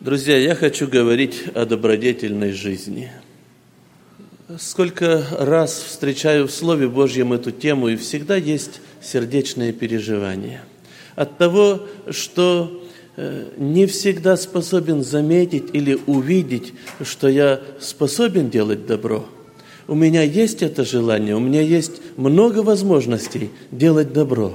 Друзья, я хочу говорить о добродетельной жизни. Сколько раз встречаю в Слове Божьем эту тему, и всегда есть сердечные переживания. От того, что не всегда способен заметить или увидеть, что я способен делать добро. У меня есть это желание, у меня есть много возможностей делать добро.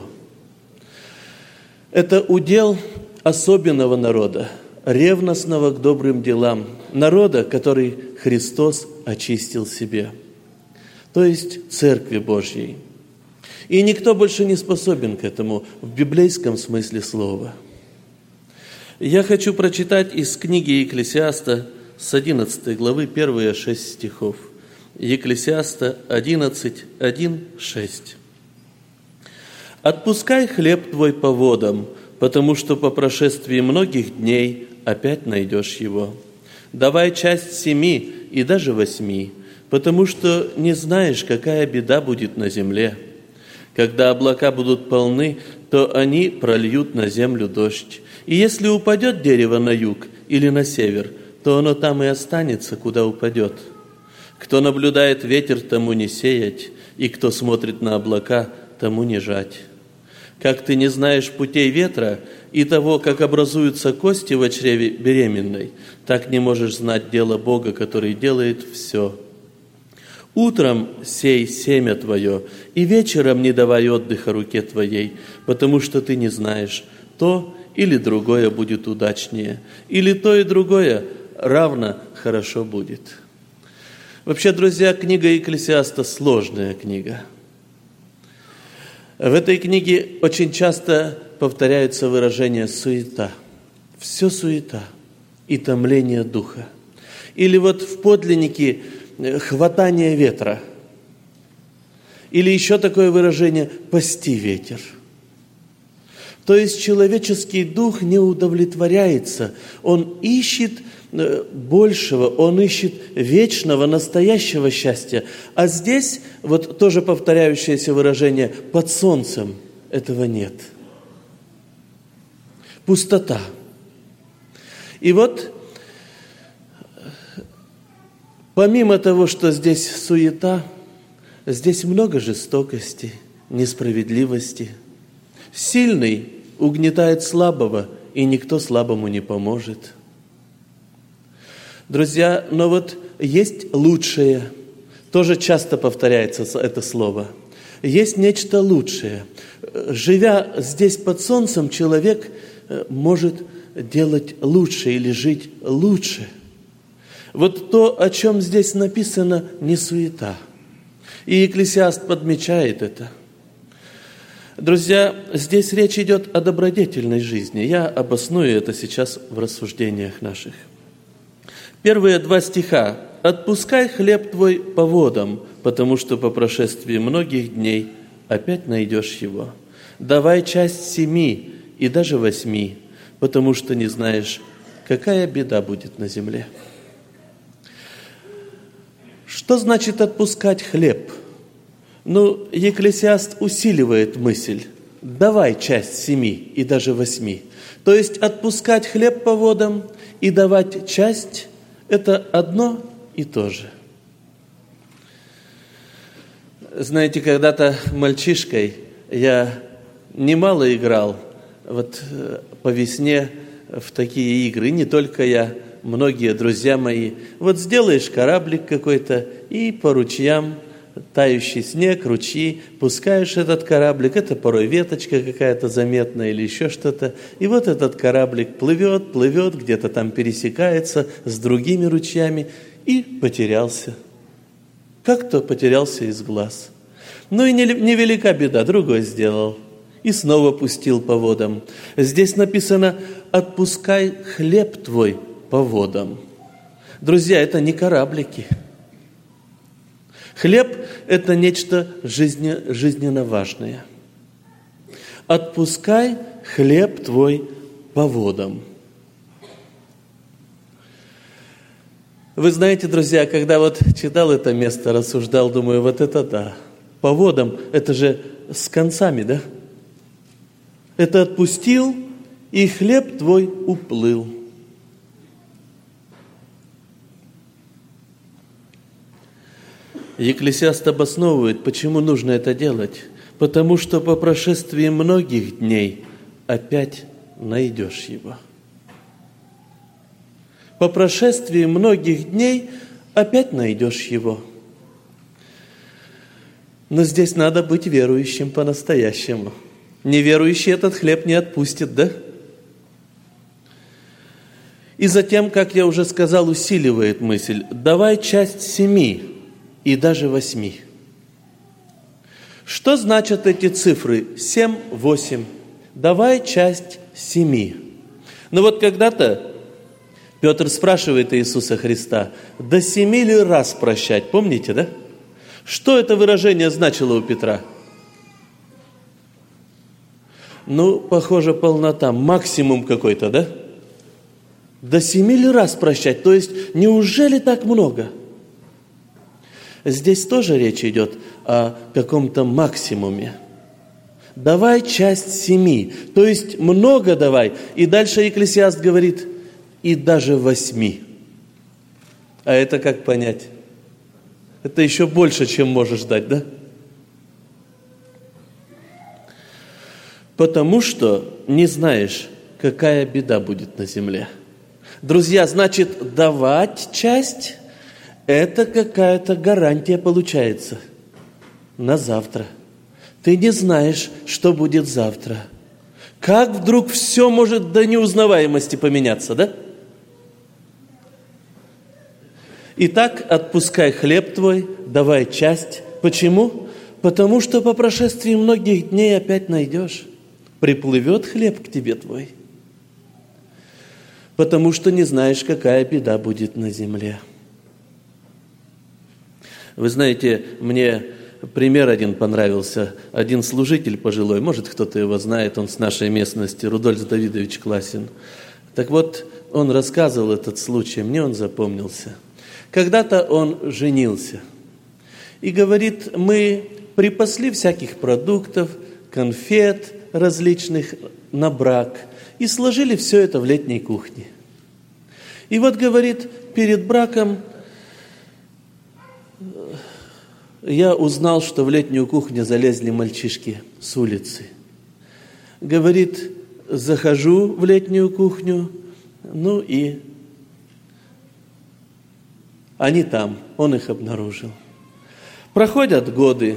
Это удел особенного народа, ревностного к добрым делам, народа, который Христос очистил себе, то есть Церкви Божьей. И никто больше не способен к этому в библейском смысле слова. Я хочу прочитать из книги Екклесиаста с 11 главы первые 6 стихов. Екклесиаста 11, 1, 6. «Отпускай хлеб твой по водам, потому что по прошествии многих дней опять найдешь его. Давай часть 7 и даже 8, потому что не знаешь, какая беда будет на земле. Когда облака будут полны, то они прольют на землю дождь. И если упадет дерево на юг или на север, то оно там и останется, куда упадет. Кто наблюдает ветер, тому не сеять, и кто смотрит на облака, тому не жать. Как ты не знаешь путей ветра и того, как образуются кости в чреве беременной, так не можешь знать дело Бога, который делает все. Утром сей семя твое, и вечером не давай отдыха руке твоей, потому что ты не знаешь, то или другое будет удачнее, или то и другое равно хорошо будет». Вообще, друзья, книга Екклесиаста сложная книга. В этой книге очень часто повторяются выражения «суета». Все суета и томление духа. Или вот в подлиннике «хватание ветра». Или еще такое выражение «пасти ветер». То есть человеческий дух не удовлетворяется, он ищет большего, он ищет вечного, настоящего счастья. А здесь вот тоже повторяющееся выражение «под солнцем» этого нет. Пустота. И вот помимо того, что здесь суета, здесь много жестокости, несправедливости. Сильный угнетает слабого, и никто слабому не поможет. Друзья, но вот есть лучшее. Тоже часто повторяется это слово. Есть нечто лучшее. Живя здесь под солнцем, человек может делать лучше или жить лучше. Вот то, о чем здесь написано, не суета. И Екклесиаст подмечает это. Друзья, здесь речь идет о добродетельной жизни. Я обосную это сейчас в рассуждениях наших. Первые 2 стиха. «Отпускай хлеб твой по водам, потому что по прошествии многих дней опять найдешь его. Давай часть 7 и даже 8, потому что не знаешь, какая беда будет на земле». Что значит отпускать хлеб? Екклесиаст усиливает мысль. Давай часть 7 и даже 8. То есть отпускать хлеб по водам и давать часть – это одно и то же. Знаете, когда-то мальчишкой я немало играл вот по весне в такие игры. Не только я, многие друзья мои. Вот сделаешь кораблик какой-то и по ручьям, тающий снег, ручьи, пускаешь этот кораблик, это порой веточка какая-то заметная или еще что-то, и вот этот кораблик плывет, где-то там пересекается с другими ручьями и потерялся. Как-то потерялся из глаз. И невелика беда, другой сделал и снова пустил по водам. Здесь написано «отпускай хлеб твой по водам». Друзья, это не кораблики. Хлеб – это нечто жизненно важное. «Отпускай хлеб твой по водам». Вы знаете, друзья, когда вот читал это место, рассуждал, думаю, вот это да. По водам – это же с концами, да? Это отпустил, и хлеб твой уплыл. Екклесиаст обосновывает, почему нужно это делать. Потому что по прошествии многих дней опять найдешь его. По прошествии многих дней опять найдешь его. Но здесь надо быть верующим по-настоящему. Неверующий этот хлеб не отпустит, да? И затем, как я уже сказал, усиливает мысль. Давай часть 7 и даже 8. Что значат эти цифры? 7, 8. Давай часть 7. Ну вот когда-то Петр спрашивает Иисуса Христа, до 7 ли раз прощать? Помните, да? Что это выражение значило у Петра? Ну, похоже, полнота, максимум какой-то, да? До 7 ли раз прощать? То есть, неужели так много? Здесь тоже речь идет о каком-то максимуме. Давай часть 7, то есть много давай. И дальше Екклесиаст говорит, и даже 8. А это как понять? Это еще больше, чем можешь дать, да? Потому что не знаешь, какая беда будет на земле. Друзья, значит, давать часть – это какая-то гарантия получается на завтра. Ты не знаешь, что будет завтра. Как вдруг все может до неузнаваемости поменяться, да? Итак, отпускай хлеб твой, давай часть. Почему? Потому что по прошествии многих дней опять найдешь. Приплывет хлеб к тебе твой. Потому что не знаешь, какая беда будет на земле. Вы знаете, мне пример один понравился. Один служитель пожилой, может, кто-то его знает, он с нашей местности, Рудольф Давидович Класин. Так вот, он рассказывал этот случай, мне он запомнился. Когда-то он женился. И говорит, мы припасли всяких продуктов, конфет различных на брак и сложили все это в летней кухне. И вот, говорит, перед браком я узнал, что в летнюю кухню залезли мальчишки с улицы. Говорит, захожу в летнюю кухню, ну и они там, он их обнаружил. Проходят годы,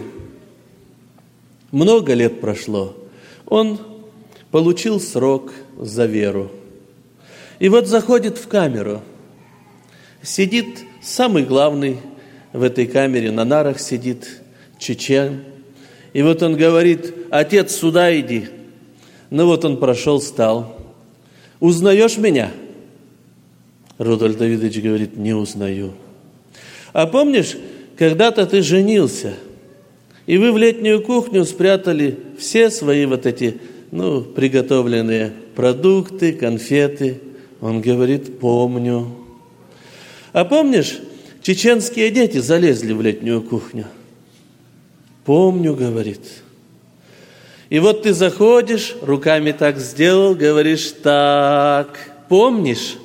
много лет прошло, он получил срок за веру. И вот заходит в камеру, сидит самый главный в этой камере, на нарах сидит чечен. И вот он говорит, отец, сюда иди. Ну вот он прошел, стал. Узнаешь меня? Рудольф Давидович говорит, не узнаю. А помнишь, когда-то ты женился, и вы в летнюю кухню спрятали все свои вот эти, приготовленные продукты, конфеты. Он говорит, помню. А помнишь, чеченские дети залезли в летнюю кухню? Помню, говорит. И вот ты заходишь, руками так сделал, говоришь, так, помнишь?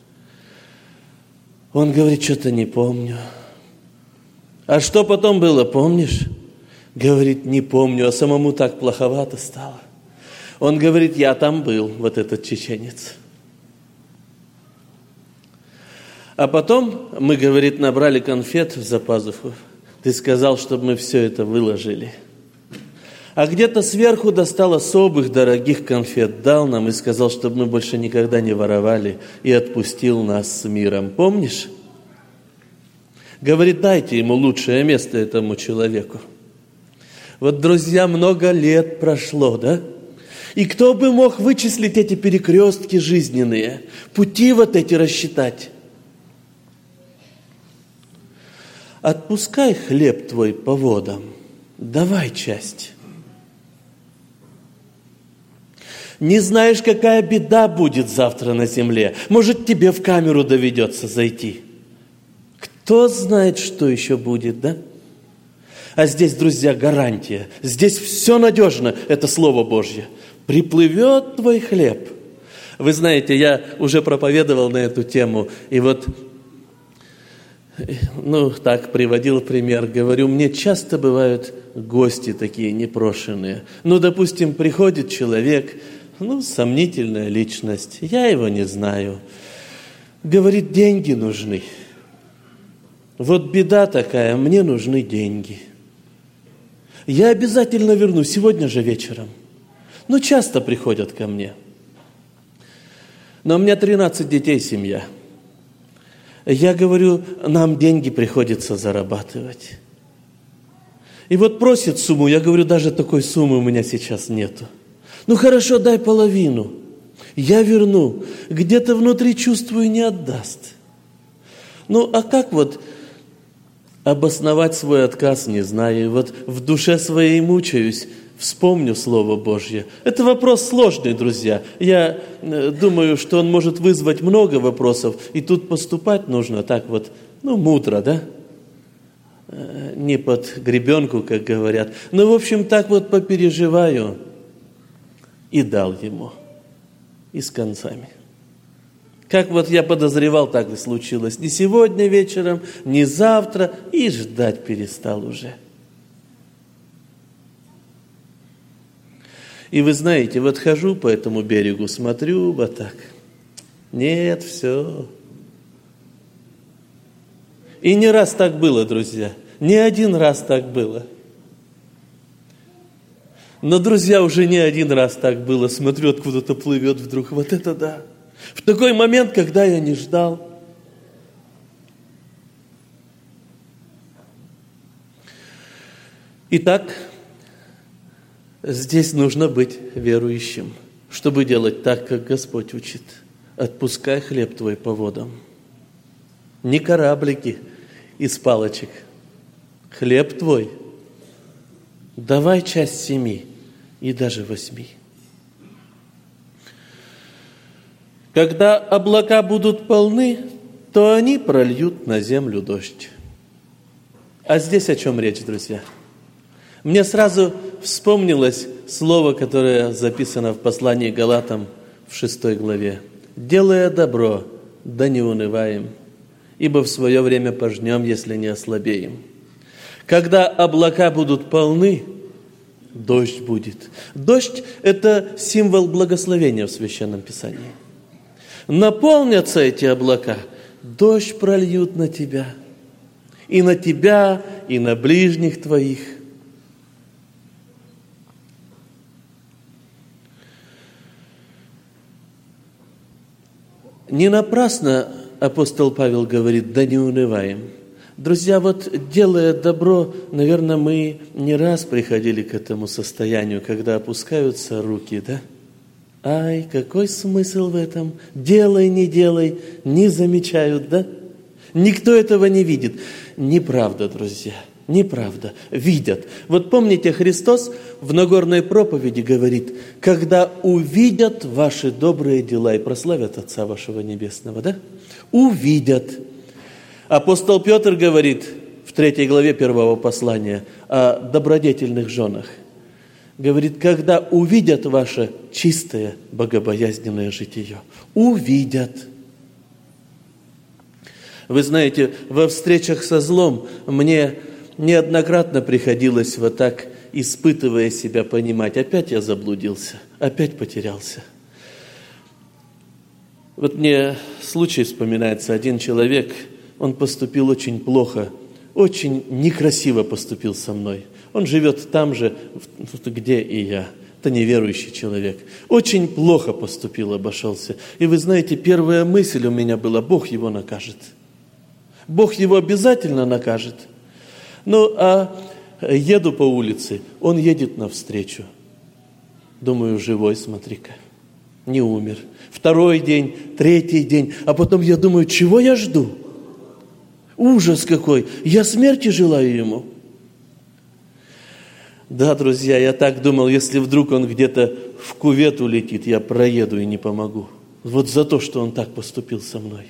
Он говорит, что-то не помню. А что потом было, помнишь? Говорит, не помню, а самому так плоховато стало. Он говорит, я там был, вот этот чеченец. А потом мы, говорит, набрали конфет за пазуху. Ты сказал, чтобы мы все это выложили. А где-то сверху достал особых дорогих конфет, дал нам и сказал, чтобы мы больше никогда не воровали, и отпустил нас с миром. Помнишь? Говорит, дайте ему лучшее место, этому человеку. Вот, друзья, много лет прошло, да? И кто бы мог вычислить эти перекрестки жизненные, пути вот эти рассчитать? Отпускай хлеб твой по водам, давай часть. Не знаешь, какая беда будет завтра на земле. Может, тебе в камеру доведется зайти. Кто знает, что еще будет, да? А здесь, друзья, гарантия. Здесь все надежно, это Слово Божье. Приплывет твой хлеб. Вы знаете, я уже проповедовал на эту тему, и вот Так приводил пример. Говорю, мне часто бывают гости такие непрошенные. Допустим, приходит человек, сомнительная личность, я его не знаю. Говорит, деньги нужны. Вот беда такая, мне нужны деньги. Я обязательно верну, сегодня же вечером. Часто приходят ко мне. Но у меня 13 детей, семья. Я говорю, нам деньги приходится зарабатывать. И вот просит сумму, я говорю, даже такой суммы у меня сейчас нету. Хорошо, дай половину. Я верну. Где-то внутри чувствую, не отдаст. А как обосновать свой отказ, не знаю. В душе своей мучаюсь, вспомню Слово Божье. Это вопрос сложный, друзья. Я думаю, что он может вызвать много вопросов, и тут поступать нужно так мудро, да? Не под гребенку, как говорят. В общем, так попереживаю. И дал ему. И с концами. Как я подозревал, так и случилось. Не сегодня вечером, не завтра, и ждать перестал уже. И вы знаете, хожу по этому берегу, смотрю так. Нет, все. И не раз так было, друзья. Не один раз так было. Но, друзья, уже не один раз так было. Смотрю, откуда-то плывет вдруг. Это да. В такой момент, когда я не ждал. Итак, здесь нужно быть верующим, чтобы делать так, как Господь учит. Отпускай хлеб твой по водам. Не кораблики из палочек. Хлеб твой. Давай часть 7 и даже 8. Когда облака будут полны, то они прольют на землю дождь. А здесь о чем речь, друзья? Мне сразу вспомнилось слово, которое записано в послании Галатам в 6 главе. «Делая добро, да не унываем, ибо в свое время пожнем, если не ослабеем». Когда облака будут полны, дождь будет. Дождь – это символ благословения в Священном Писании. Наполнятся эти облака, дождь прольют на тебя, и на ближних твоих. Не напрасно апостол Павел говорит, да не унываем. Друзья, делая добро, наверное, мы не раз приходили к этому состоянию, когда опускаются руки, да? Ай, какой смысл в этом? Делай, не замечают, да? Никто этого не видит. Неправда, друзья, неправда. Видят. Помните, Христос в Нагорной проповеди говорит, когда увидят ваши добрые дела и прославят Отца вашего Небесного, да? Увидят. Апостол Петр говорит в 3 главе 1 послания о добродетельных женах. Говорит, когда увидят ваше чистое, богобоязненное житие. Увидят. Вы знаете, во встречах со злом мне неоднократно приходилось так, испытывая себя, понимать, опять я заблудился, опять потерялся. Мне случай вспоминается, один человек, он поступил очень плохо, очень некрасиво поступил со мной. Он живет там же, где и я. Это неверующий человек. Очень плохо поступил, обошелся. И вы знаете, первая мысль у меня была, Бог его накажет. Бог его обязательно накажет. Еду по улице, он едет навстречу. Думаю, живой, смотри-ка, не умер. 2 день, 3 день, а потом я думаю, чего я жду? Ужас какой! Я смерти желаю ему. Да, друзья, я так думал, если вдруг он где-то в кювет улетит, я проеду и не помогу. За то, что он так поступил со мной.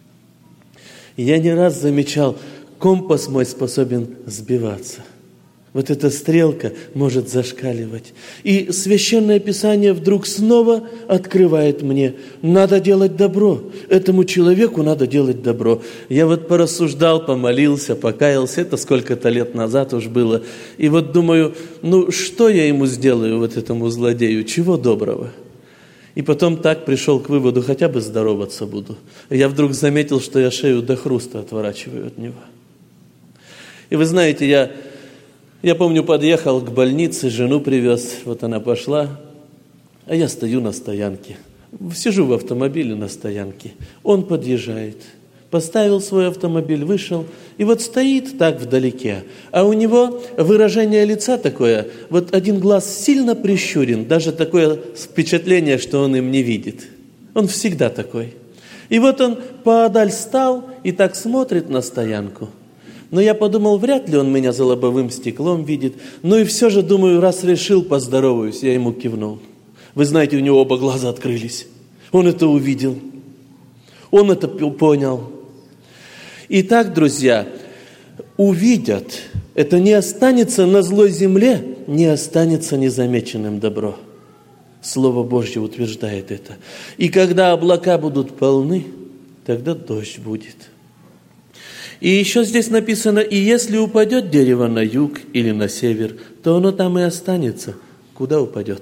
Я не раз замечал, компас мой способен сбиваться. вот эта стрелка может зашкаливать. И Священное Писание вдруг снова открывает мне: надо делать добро, этому человеку надо делать добро. Я вот порассуждал, помолился, покаялся, это сколько-то лет назад уж было. И вот думаю, что я ему сделаю, вот этому злодею, чего доброго? И потом так пришел к выводу, хотя бы здороваться буду. И я вдруг заметил, что я шею до хруста отворачиваю от него. И вы знаете, я помню, подъехал к больнице, жену привез, вот она пошла, а я стою на стоянке. Сижу в автомобиле на стоянке. Он подъезжает, поставил свой автомобиль, вышел, и вот стоит так вдалеке. А у него выражение лица такое, вот один глаз сильно прищурен, даже такое впечатление, что он им не видит. Он всегда такой. И вот он поодаль стал и так смотрит на стоянку. Но я подумал, вряд ли он меня за лобовым стеклом видит. И все же, думаю, раз решил, поздороваюсь, я ему кивнул. Вы знаете, у него оба глаза открылись. Он это увидел. Он это понял. Итак, друзья, увидят, это не останется на злой земле, не останется незамеченным добро. Слово Божье утверждает это. И когда облака будут полны, тогда дождь будет. И еще здесь написано: и если упадет дерево на юг или на север, то оно там и останется. Куда упадет?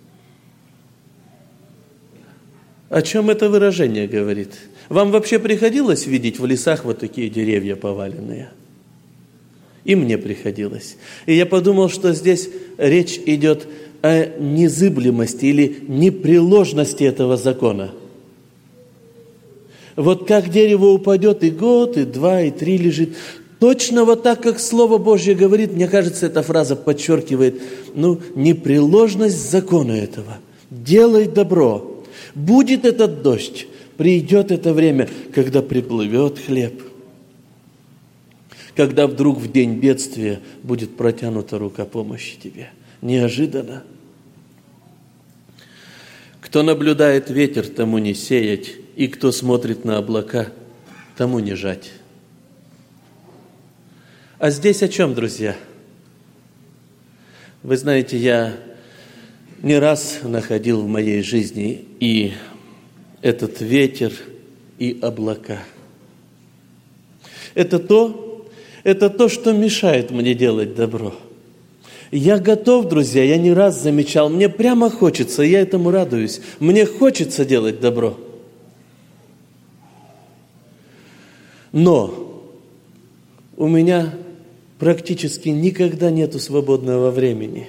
О чем это выражение говорит? Вам вообще приходилось видеть в лесах вот такие деревья поваленные? И мне приходилось. И я подумал, что здесь речь идет о незыблемости или непреложности этого закона. Вот как дерево упадет, и год, и два, и три лежит. Точно вот так, как Слово Божье говорит, мне кажется, эта фраза подчеркивает, непреложность закона этого. Делай добро. Будет этот дождь, придет это время, когда приплывет хлеб. Когда вдруг в день бедствия будет протянута рука помощи тебе. Неожиданно. Кто наблюдает ветер, тому не сеять, и кто смотрит на облака, тому не жать. А здесь о чем, друзья? Вы знаете, я не раз находил в моей жизни и этот ветер, и облака. Это то, что мешает мне делать добро. Я готов, друзья, я не раз замечал, мне прямо хочется, я этому радуюсь, мне хочется делать добро. Но у меня практически никогда нету свободного времени.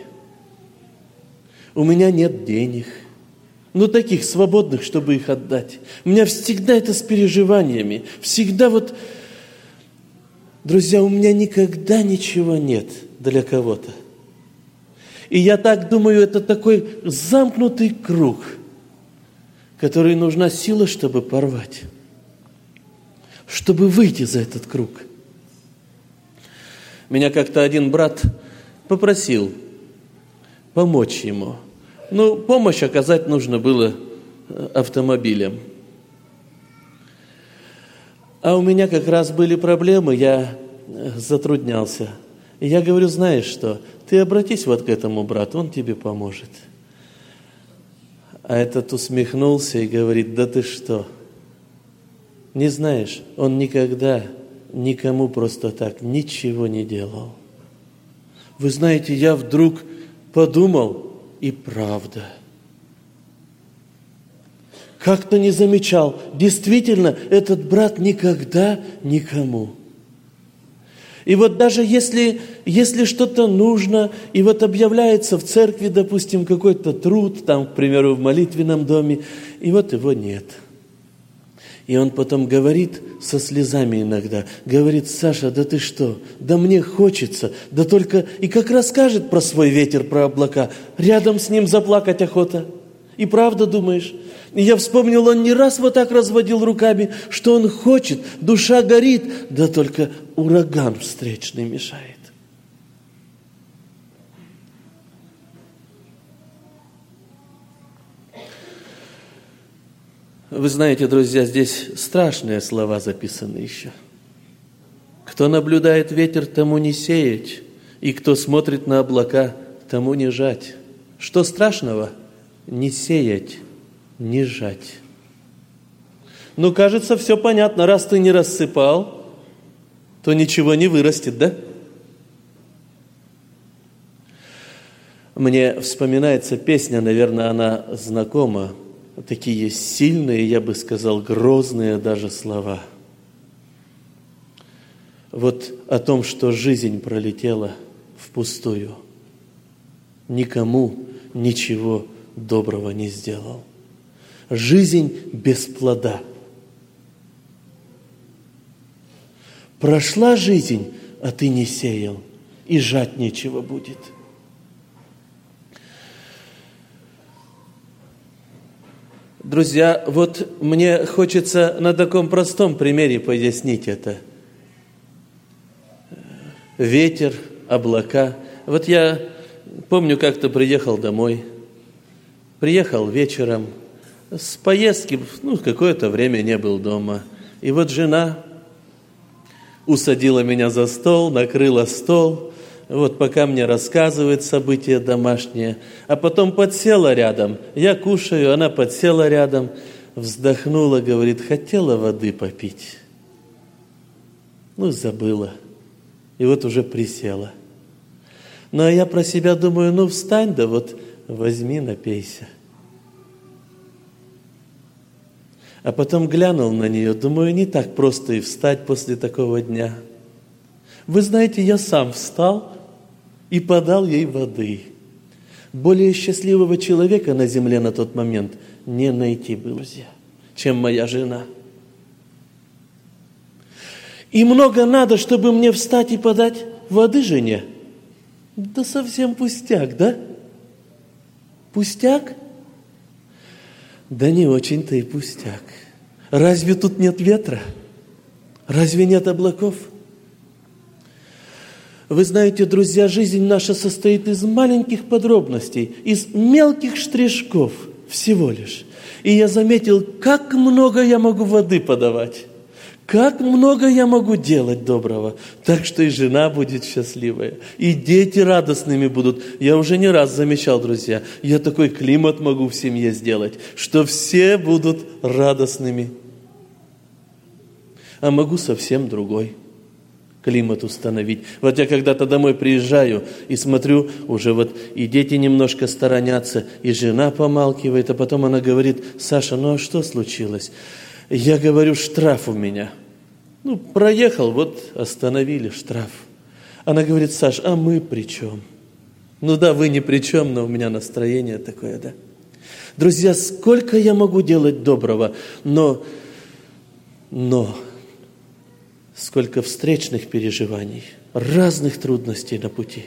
У меня нет денег, таких свободных, чтобы их отдать. У меня всегда это с переживаниями, всегда друзья, у меня никогда ничего нет для кого-то. И я так думаю, это такой замкнутый круг, который нужна сила, чтобы порвать, чтобы выйти за этот круг. Меня как-то один брат попросил помочь ему. Помощь оказать нужно было автомобилем. А у меня как раз были проблемы, я затруднялся. И я говорю, знаешь что, ты обратись к этому брату, он тебе поможет. А этот усмехнулся и говорит, да ты что? Не знаешь, он никогда никому просто так ничего не делал. Вы знаете, я вдруг подумал, и правда. Как-то не замечал. Действительно, этот брат никогда никому. И даже если что-то нужно, и объявляется в церкви, допустим, какой-то труд, там, к примеру, в молитвенном доме, и его нет. И он потом говорит со слезами иногда, говорит, Саша, да ты что, да мне хочется, да только, и как расскажет про свой ветер, про облака, рядом с ним заплакать охота. И правда думаешь? И я вспомнил, он не раз так разводил руками, что он хочет, душа горит, да только ураган встречный мешает. Вы знаете, друзья, здесь страшные слова записаны еще. Кто наблюдает ветер, тому не сеять, И кто смотрит на облака, тому не жать. Что страшного? Не сеять, не жать. Ну, кажется, все понятно. Раз ты не рассыпал, то ничего не вырастет, да? Мне вспоминается песня, наверное, она знакома. Такие сильные, я бы сказал, грозные даже слова. Вот о том, что жизнь пролетела впустую. Никому ничего доброго не сделал. Жизнь без плода. Прошла жизнь, а ты не сеял, и жать нечего будет. Друзья, вот мне хочется на таком простом примере пояснить это. Ветер, облака. Вот я помню, как-то приехал домой. Приехал вечером с поездки, какое-то время не был дома. И вот жена усадила меня за стол, накрыла стол, вот пока мне рассказывает события домашние, а потом подсела рядом. Я кушаю, она подсела рядом, вздохнула, говорит, хотела воды попить. Забыла. И вот уже присела. А я про себя думаю, встань, да вот возьми, напейся. А потом глянул на нее, думаю, не так просто и встать после такого дня. Вы знаете, я сам встал и подал ей воды. Более счастливого человека на земле на тот момент не найти было, чем моя жена. И много надо, чтобы мне встать и подать воды жене? Да совсем пустяк, да? Пустяк? Да не очень-то и пустяк. Разве тут нет ветра? Разве нет облаков? Вы знаете, друзья, жизнь наша состоит из маленьких подробностей, из мелких штришков всего лишь. И я заметил, как много я могу воды подавать, как много я могу делать доброго, так что и жена будет счастливая, и дети радостными будут. Я уже не раз замечал, друзья, я такой климат могу в семье сделать, что все будут радостными. А могу совсем другой климат установить. Вот я когда-то домой приезжаю и смотрю, уже вот и дети немножко сторонятся, и жена помалкивает, а потом она говорит, Саша, а что случилось? Я говорю, штраф у меня. Проехал, вот остановили, штраф. Она говорит, Саш, а мы при чем? Да, вы ни при чем, но у меня настроение такое, да? Друзья, сколько я могу делать доброго, но сколько встречных переживаний, разных трудностей на пути.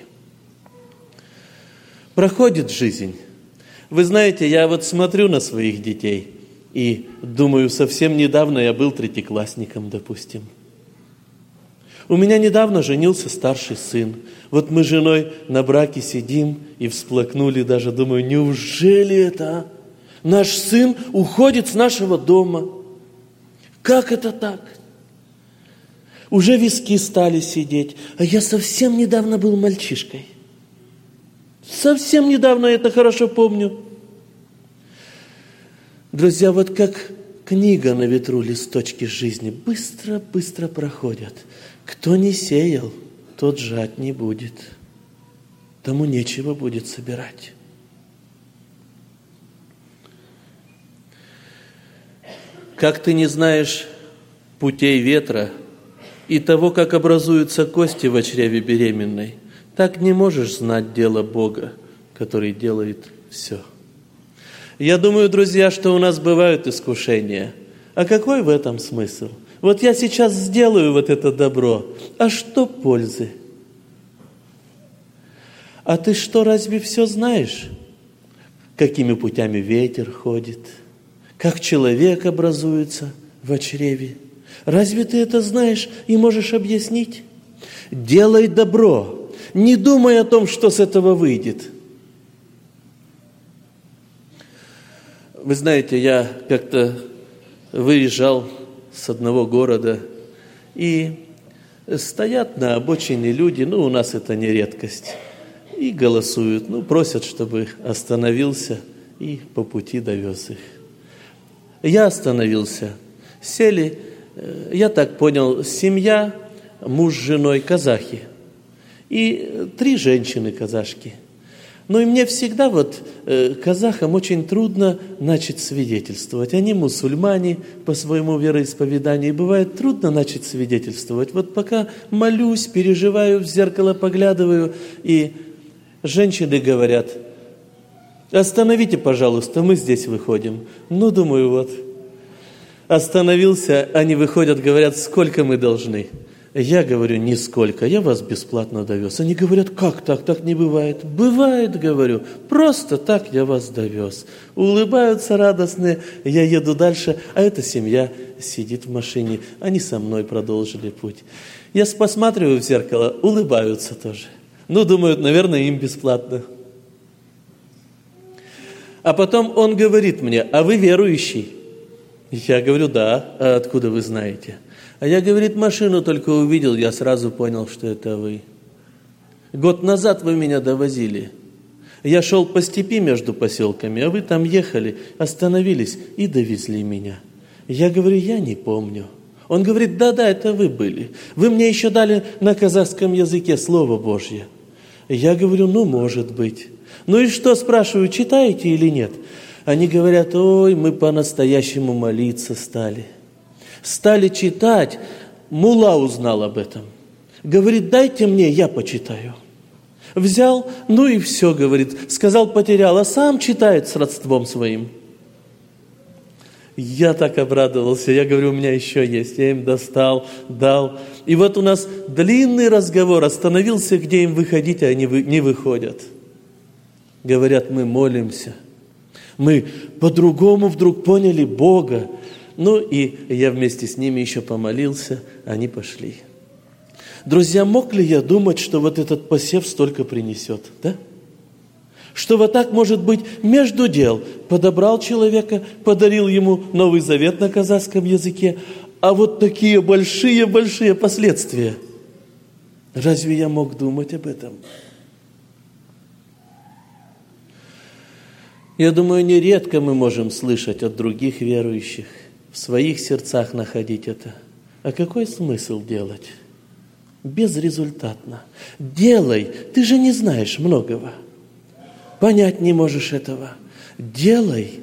Проходит жизнь. Вы знаете, я вот смотрю на своих детей и думаю, совсем недавно я был третьеклассником, допустим. У меня недавно женился старший сын. Вот мы с женой на браке сидим и всплакнули даже, думаю, неужели это, Наш сын уходит с нашего дома. Как это так? Уже виски стали сидеть, а я совсем недавно был мальчишкой. Совсем недавно, я это хорошо помню. Друзья, вот как книга на ветру, листочки жизни быстро проходят. Кто не сеял, тот жать не будет. Тому нечего будет собирать. Как ты не знаешь путей ветра и того, как образуются кости в чреве беременной, так не можешь знать дело Бога, который делает все. Я думаю, друзья, что у нас бывают искушения. А какой в этом смысл? Вот я сейчас сделаю вот это добро, а что пользы? А ты что, разве все знаешь? Какими путями ветер ходит? Как человек образуется в чреве? Разве ты это знаешь и можешь объяснить? Делай добро, не думай о том, что с этого выйдет. Вы знаете, я как-то выезжал с одного города, и Стоят на обочине люди, у нас это не редкость, и голосуют, просят, чтобы остановился и по пути довез их. Я остановился, сели, я так понял, семья, муж с женой, казахи, и 3 женщины-казашки. И мне всегда казахам очень трудно начать свидетельствовать. Они мусульмане по своему вероисповеданию, и бывает трудно начать свидетельствовать. Пока молюсь, переживаю, в зеркало поглядываю, и женщины говорят: остановите, пожалуйста, мы здесь выходим. Думаю, остановился, они выходят, говорят: сколько мы должны? Я говорю: нисколько, я вас бесплатно довез. Они говорят: как так? Так не бывает. Бывает, говорю, просто так я вас довез. Улыбаются радостные, я еду дальше, а эта семья сидит в машине. Они со мной продолжили путь. Я посматриваю в зеркало, улыбаются тоже. Думают, наверное, им бесплатно. А потом он говорит мне: а вы верующий? Я говорю: да. А откуда вы знаете? А я, говорит, машину только увидел, я сразу понял, что это вы. Год назад вы меня довозили. Я шел по степи между поселками, а вы там ехали, остановились и довезли меня. Я говорю: я не помню. Он говорит: да, это вы были. Вы мне еще дали на казахском языке Слово Божье. Я говорю: может быть. И что, спрашиваю, читаете или нет? Они говорят: ой, мы по-настоящему молиться стали. Стали читать, мулла узнал об этом. Говорит: дайте мне, я почитаю. Взял, и все, говорит, сказал, потерял, а сам читает с родством своим. Я так обрадовался, я говорю: у меня еще есть. Я им достал, дал. И у нас длинный разговор, остановился, где им выходить, а они не выходят. Говорят: мы молимся. Мы по-другому вдруг поняли Бога. И я вместе с ними еще помолился, они пошли. Друзья, мог ли я думать, что этот посев столько принесет, да? Что так может быть между дел. Подобрал человека, подарил ему Новый Завет на казахском языке, а такие большие последствия. Разве я мог думать об этом? Я думаю, нередко мы можем слышать от других верующих, в своих сердцах находить это. А какой смысл делать? Безрезультатно. Делай, ты же не знаешь многого. Понять не можешь этого. Делай.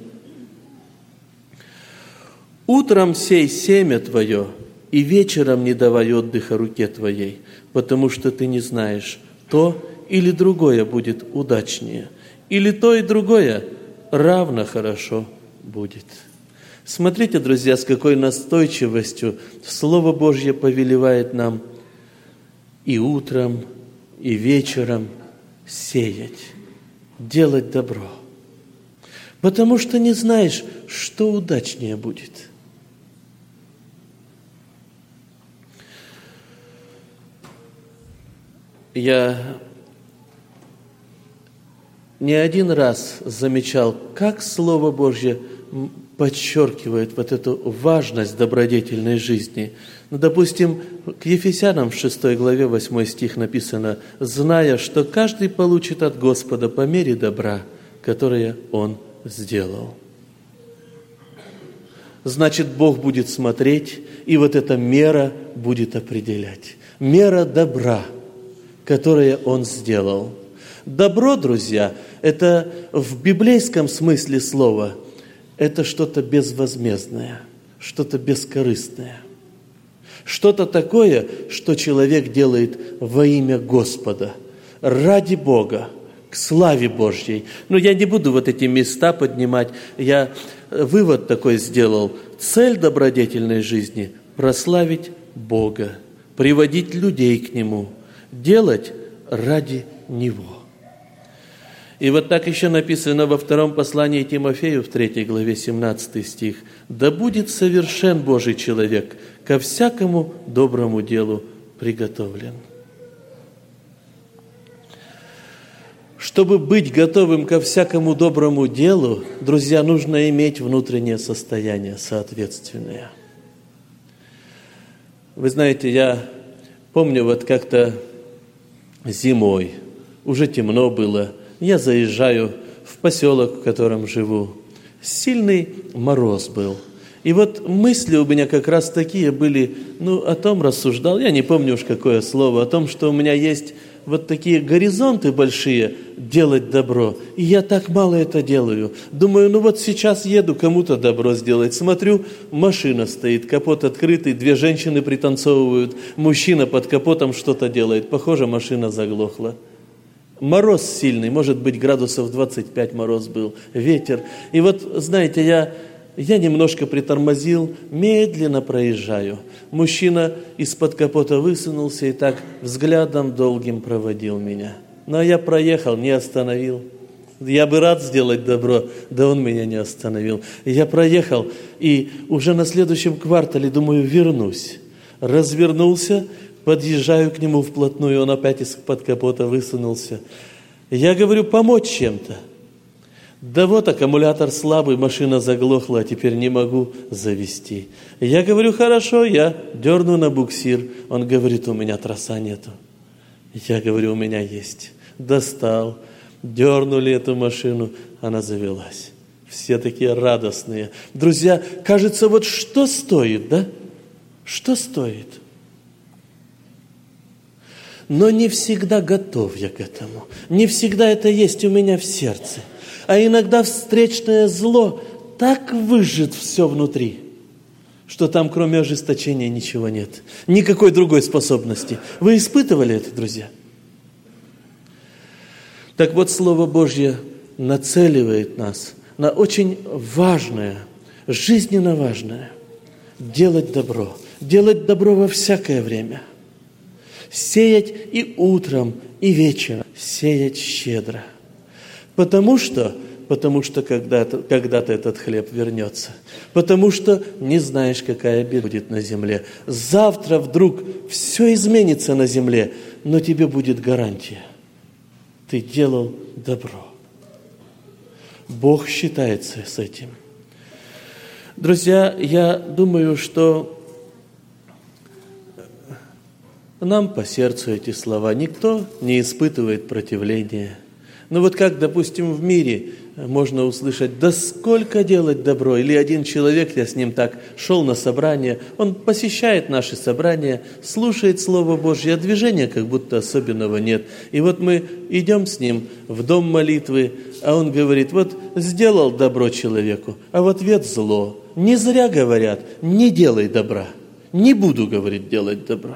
Утром сей семя твое, и вечером не давай отдыха руке твоей, потому что ты не знаешь, то или другое будет удачнее, или то и другое равно хорошо будет. Смотрите, друзья, с какой настойчивостью Слово Божье повелевает нам и утром, и вечером сеять, делать добро. Потому что не знаешь, что удачнее будет. Я не один раз замечал, как Слово Божье подчеркивает эту важность добродетельной жизни. Допустим, к Ефесянам в 6 главе 8 стих написано: «Зная, что каждый получит от Господа по мере добра, которое Он сделал». Значит, Бог будет смотреть, и эта мера будет определять. Мера добра, которое Он сделал. Добро, друзья, это в библейском смысле слова – это что-то безвозмездное, что-то бескорыстное. Что-то такое, что человек делает во имя Господа, ради Бога, к славе Божьей. Я не буду эти места поднимать. Я вывод такой сделал. Цель добродетельной жизни – прославить Бога, приводить людей к Нему, делать ради Него. И так еще написано во 2 послании Тимофею, в 3 главе 17 стих: «Да будет совершен Божий человек, ко всякому доброму делу приготовлен». Чтобы быть готовым ко всякому доброму делу, друзья, нужно иметь внутреннее состояние соответственное. Вы знаете, я Помню, вот как-то зимой, уже темно было, я заезжаю в поселок, в котором живу. Сильный мороз был. И вот мысли у меня как раз такие были, о том рассуждал, я не помню уж какое слово, о том, что у меня есть вот такие горизонты большие делать добро. И я так мало это делаю. Думаю, вот сейчас еду кому-то добро сделать. Смотрю, машина стоит, капот открытый, 2 женщины пританцовывают, мужчина под капотом что-то делает. Похоже, машина заглохла. Мороз сильный, может быть, градусов 25 мороз был, ветер. И вот, знаете, я немножко притормозил, медленно проезжаю. Мужчина из-под капота высунулся и так взглядом долгим проводил меня. Но я проехал, не остановил. Я бы рад сделать добро, да он меня не остановил. Я проехал, и уже на следующем квартале, думаю, вернусь. Развернулся, подъезжаю к нему вплотную, он опять из-под капота высунулся. Я говорю, помочь чем-то. Да вот аккумулятор слабый, машина заглохла, а теперь не могу завести. Я говорю, хорошо, я дерну на буксир. Он говорит, у меня троса нету. Я говорю, у меня есть. Достал, дернули эту машину, она завелась. Все такие радостные. Друзья, кажется, вот что стоит, да? Что стоит? Но не всегда готов я к этому. Не всегда это есть у меня в сердце. А иногда встречное зло так выжжет все внутри, что там кроме ожесточения ничего нет. Никакой другой способности. Вы испытывали это, друзья? Так вот, Слово Божье нацеливает нас на очень важное, жизненно важное. Делать добро. Делать добро во всякое время. Сеять и утром, и вечером. Сеять щедро. Потому что когда-то этот хлеб вернется. Потому что не знаешь, какая беда будет на земле. Завтра вдруг все изменится на земле, но тебе будет гарантия. Ты делал добро. Бог считается с этим. Друзья, я думаю, что нам по сердцу эти слова. Никто не испытывает противления. Но вот как, допустим, в мире можно услышать, да сколько делать добро. Или один человек, я с ним так шел на собрание, он посещает наши собрания, слушает Слово Божье, а движения как будто особенного нет. И вот мы идем с ним в дом молитвы, а он говорит, вот сделал добро человеку, а в ответ зло. Не зря говорят, не делай добра. Не буду, говорит, делать добро.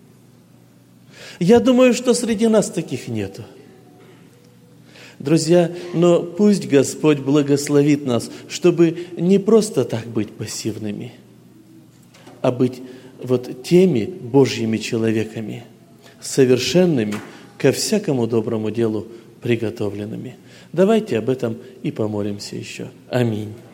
Я думаю, что среди нас таких нету. Друзья, но пусть Господь благословит нас, чтобы не просто так быть пассивными, а быть вот теми Божьими человеками, совершенными, ко всякому доброму делу приготовленными. Давайте об этом и помолимся еще. Аминь.